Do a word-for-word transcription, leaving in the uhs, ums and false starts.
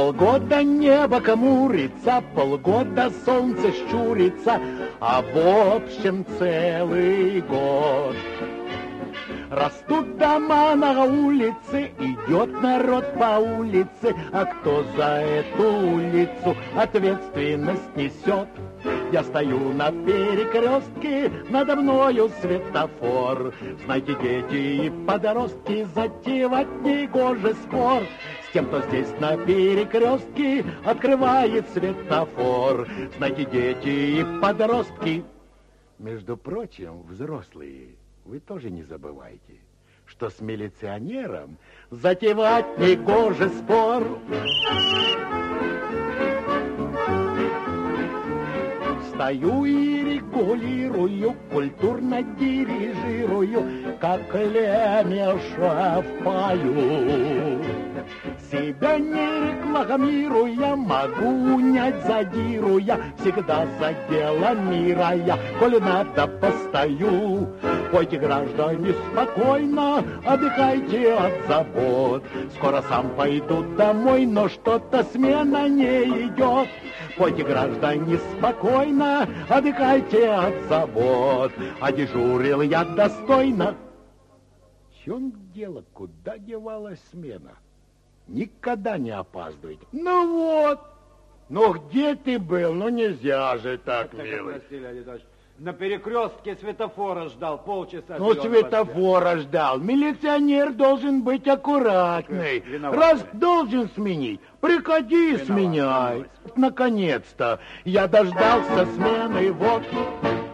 Полгода небо хмурится, полгода солнце щурится, а в общем целый год. Растут дома на улице, идет народ по улице, а кто за эту улицу ответственность несет? Я стою на перекрестке, надо мною светофор. Знаете, дети и подростки, затевать негоже спор с тем, кто здесь на перекрестке открывает светофор. Знаете, дети и подростки, между прочим, взрослые, вы тоже не забывайте, что с милиционером затевать негоже спор. Стою и регулирую, культурно дирижирую, как Лемеша в пою. Себя не рекламируя, могу унять задируя, всегда за дело мира я, коли надо, постою. Пойте, граждане, спокойно, отдыхайте от забот. Скоро сам пойду домой, но что-то смена не идет. Пойте, граждане, спокойно, отдыхайте от забот. А дежурил я достойно. В чем дело, куда девалась смена? Никогда не опаздывает. Ну вот, ну где ты был? Ну нельзя же так, так милый. Прости, Леонид Ильич. На перекрестке светофора ждал полчаса. Ну, светофора ждал. Милиционер должен быть аккуратный. Виноват. Раз должен сменить, приходи и сменяй. Наконец-то я дождался смены, вот.